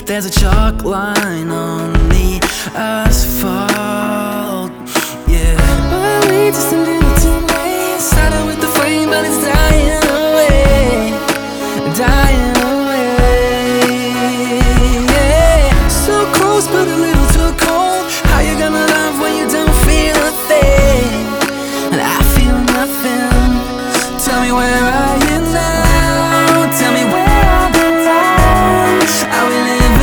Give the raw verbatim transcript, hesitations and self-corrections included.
there's a chalk line on the asphalt. Yeah, but we just a little too late. Started with the flame, but it's dying away, dying away. Yeah, so close, but a little too cold. How you gonna love when you don't feel a thing? And I feel nothing. Tell me where